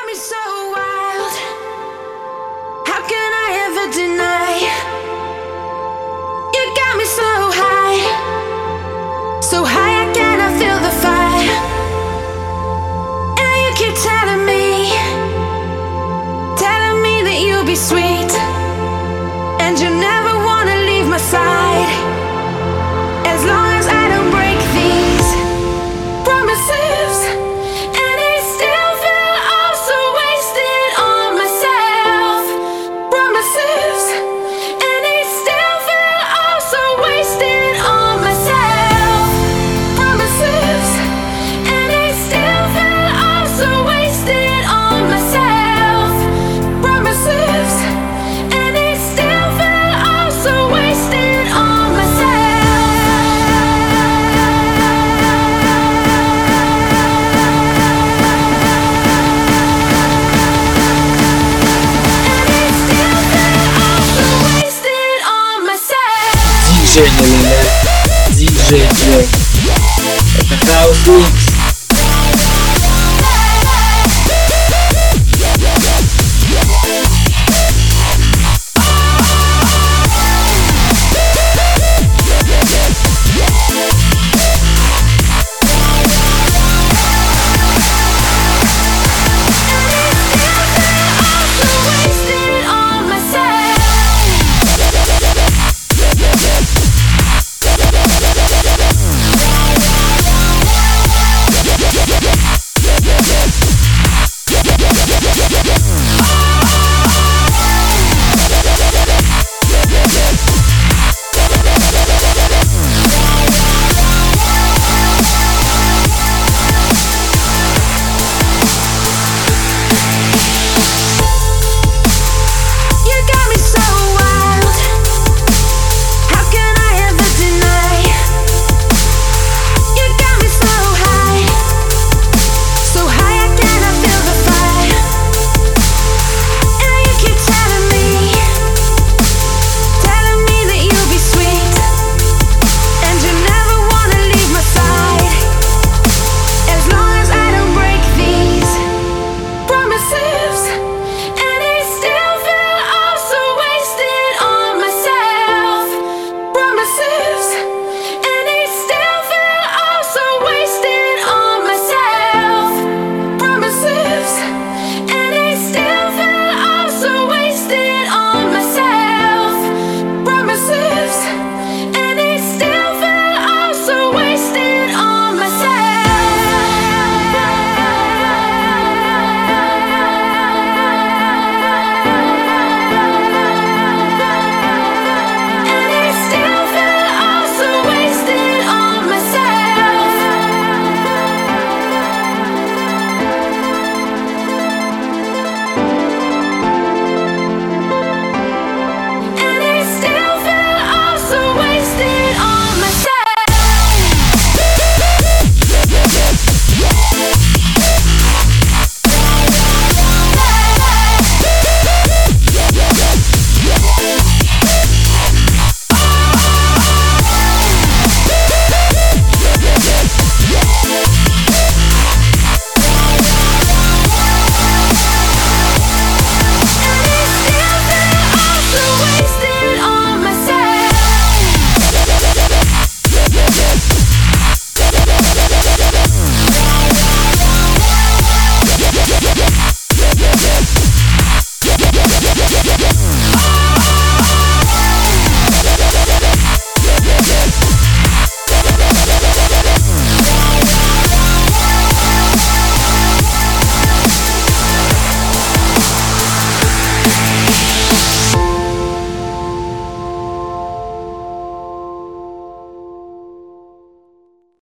me so wild. How can I ever deny? You got me so high, so high I cannot feel the fire. And you keep telling me that you'll be sweet, and you never wanna leave my side. As long as I don't break these promises, and I still feel oh so wasted on myself. Promises, and I still feel oh so wasted on myself. Promises, and I still feel oh so wasted on myself. Promises, and I still feel oh so wasted on myself. DJ Nolina, DJ J. Это House Mix.